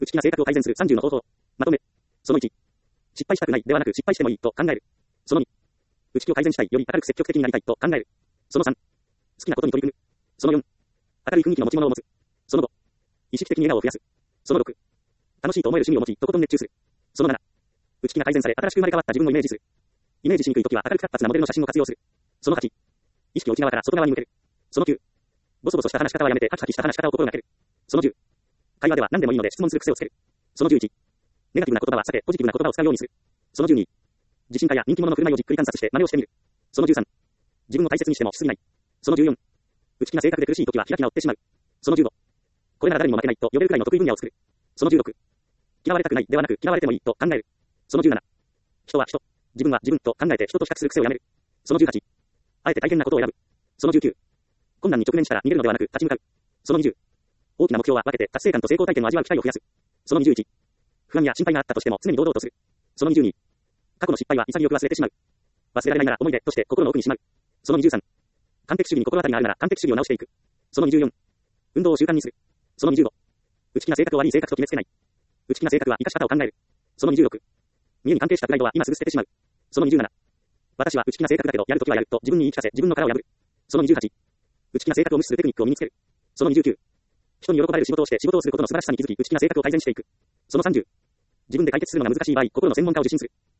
内気な性格を改善する30の方法。まとめ。その1。失敗したくないではなく失敗してもいいと考える。その2。内気を改善したいより明るく積極的になりたいと考える。その3。好きなことに取り組む。その4。明るい雰囲気の持ち物を持つ。その5。意識的に笑顔を増やす。その6。楽しいと思える趣味を持ち、とことん熱中する。その7。内気が改善され、新しく生まれ変わった自分をイメージする。イメージしにくいときは明るく活発なモデルの写真を活用する。その8。意識を内側から外側に向ける。その9。ボソボソした話し方はやめて、ハキハキした話し方を心がける。その10。会話では何でもいいので質問する癖をつける。その11。ネガティブな言葉は避け、ポジティブな言葉を使うようにする。その12。自信家や人気者の振る舞いをじっくり観察して真似をしてみる。その13。自分を大切にしてもしすぎない。その14。内気な性格で苦しいときは開き直ってしまう。その15。これなら誰にも負けないと呼べるくらいの得意分野を作る。その16。嫌われたくないではなく嫌われてもいいと考える。その17。人は人、自分は自分と考えて人と比較する癖をやめる。その18。あえて大変なことを選ぶ。その19。困難に直面したら逃げるのではなく立ち向かう。その20。大きな目標は分けて達成感と成功体験を味わう機会を増やす。その21。不安や心配があったとしても常に堂々とする。その22。過去の失敗は潔く忘れてしまう。忘れられないなら思い出として心の奥にしまう。その23。完璧主義に心当たりがあるなら完璧主義を直していく。その24。運動を習慣にする。その25。内気な性格を悪い性格と決めつけない。内気な性格は生かし方を考える。その26。見栄に関係したプライドは今すぐ捨ててしまう。その27。私は内気な性格だけどやるときはやると自分に言い聞かせ自分の殻を破る。その28。内気な性格を無視するテクニックを身につける。その29。人に喜ばれる仕事をして仕事をすることの素晴らしさに気づき内気な性格を改善していく。その30。自分で解決するのが難しい場合、心の専門家を受診する。